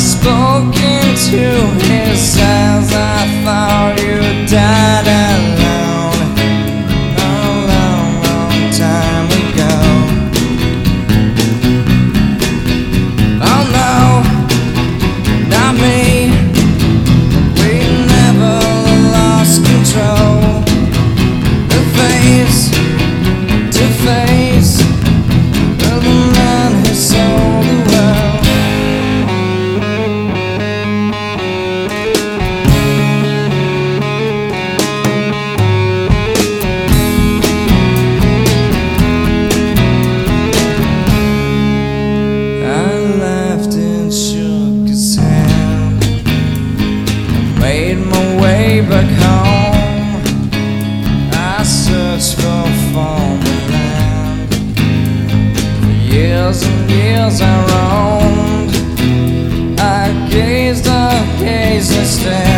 spoke into his eyes. I thought you died alone a long, long time ago. Oh no, not me. We never lost control. The face to face of the man who sold the world. I laughed and shook his hand. I made my way back home. I searched for foreign land. For years and years I roamed. I gazed and stared.